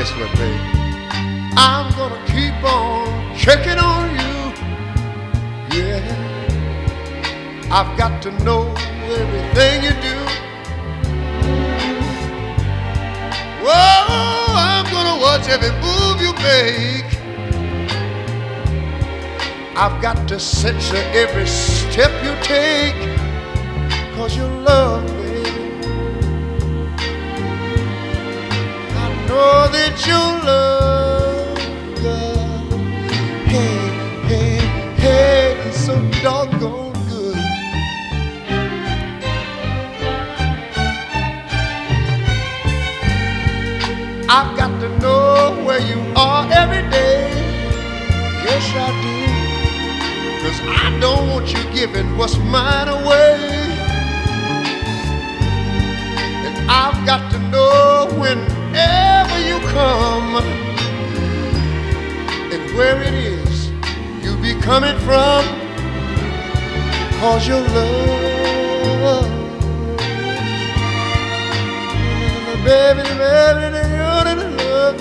guess what, baby? I'm gonna keep on checking on you. Yeah, I've got to know everything you do. Whoa, I'm gonna watch every move you make. I've got to censor every step you take. 'Cause your love, baby, I know that your love, girl, hey, hey, hey, it's so doggone good. I've got to know where you are every day. Yes, I do. 'Cause I don't want you giving what's mine away. And I've got to know whenever you come and where it is you be coming from. 'Cause your love, baby, baby, love,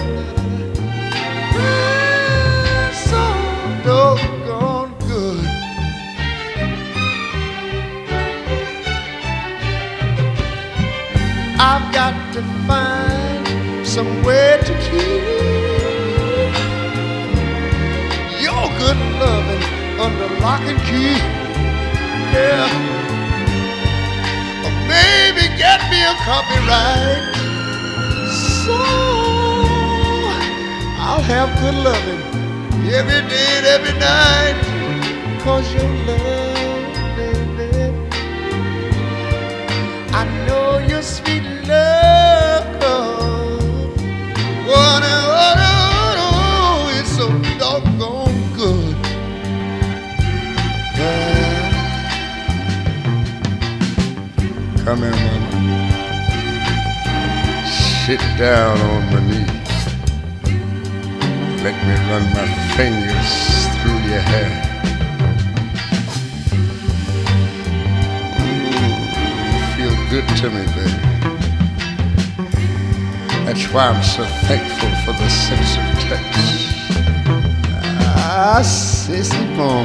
so doggone good. I've got to find some way to keep your good loving under lock and key. Yeah, or maybe get me a copyright, so I'll have good loving every day and every night. 'Cause your love, baby, I know your sweet love. Oh, no, it's so doggone good. Yeah. Come here, mama. Sit down on my knee. Let me run my fingers through your hair. Feel good to me, baby. That's why I'm so thankful for the sense of touch. Ah, c'est bon.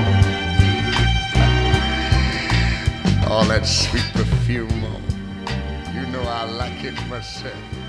All that sweet perfume, you know I like it myself.